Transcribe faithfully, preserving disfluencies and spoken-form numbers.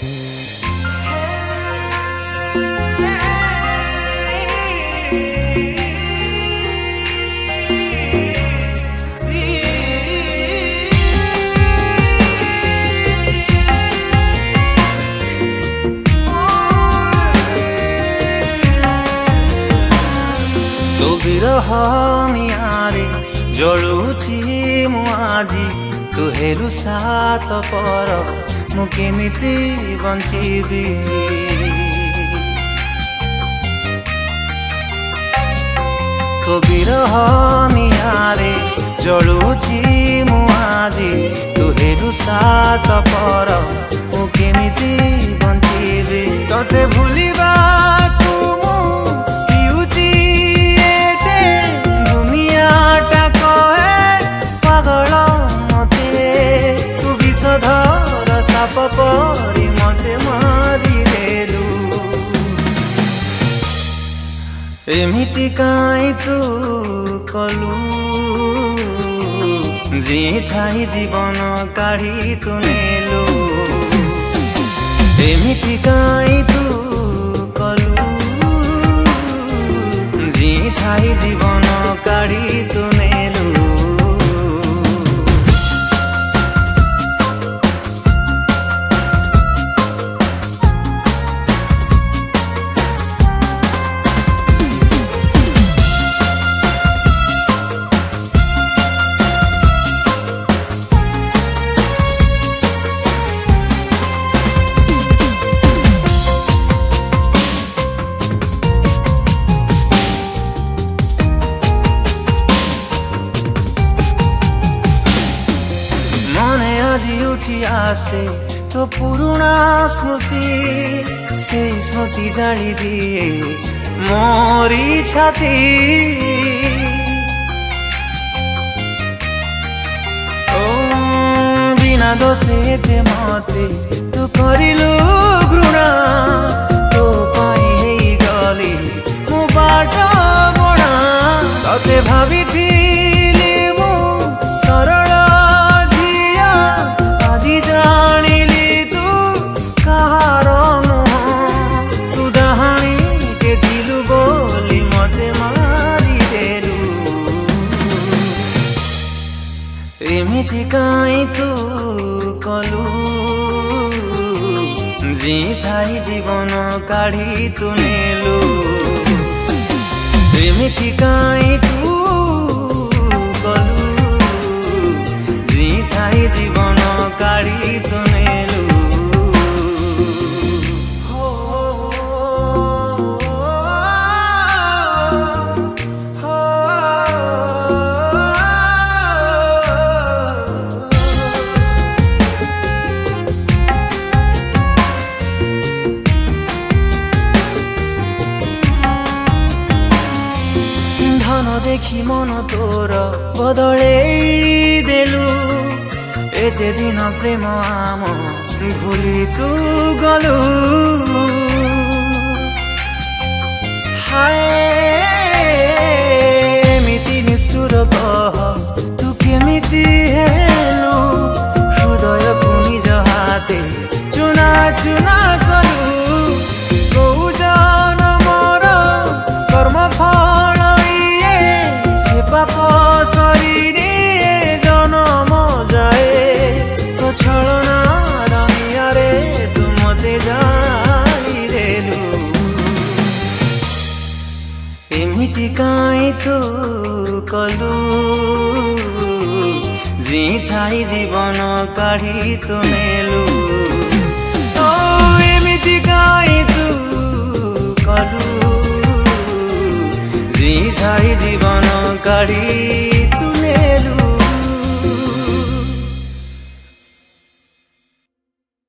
ବିରହ ନିଆଁରେ ଜଳୁଛି ମୁଁ ଆଜି ତୁ ହେଲୁ ସାତ ପର ମୁଁ କେମିତି ବଞ୍ଚିବି ତୋ ବିରହ ନିଆଁରେ ଜଳୁଛି ମୁଁ ଆଜି ତୁ ହେଲୁ ସାତ ପର ମୁଁ କେମିତି ବଞ୍ଚିବି ତତେ ଭୁଲିବାକୁ ମୁଁ ପିଉଛି धर साप परी मते मारी देलु एमिति काई तू कलु जी थाई जीवन काढ़ी तू नेलु एमिति काई तू कलु जी थाई जीवन काढ़ी तू नेलु उठी आसे तो पुराना स्मृति से स्मृति जाली दिए मोरी छाती ओ बिना दोषे ते मते तू करिलु घृणा तो पाई हे गली मु बाट बणा तते भाभी थिली मु सरल जानिली तू कहार नुह तू डहाणी के दिलु बोली मते मारी देलु एमिति काई तू कलु जी थाई जीवन काढ़ी तू नेलु एमिति काई तू कलु जी थाई जीवन काढ़ी तू नेलु धन देखी मन तोर बदले देलु एते दिन प्रेम आम भूली तू गलु हाय एमिति निष्ठुर कह तू केमिति हेलु हृदय को निज हाते चुना चुना कलु कौ जनमर कर्म फल इए से पाप शरीरे जनम जाए तो छलना रमियारे तू मते जाई देलु एमिति काई तू कलु जी थाई जीवन काढ़ी तू नेलु ओ एमिति काई तू कलु जी थाई जीवन काढ़ी तू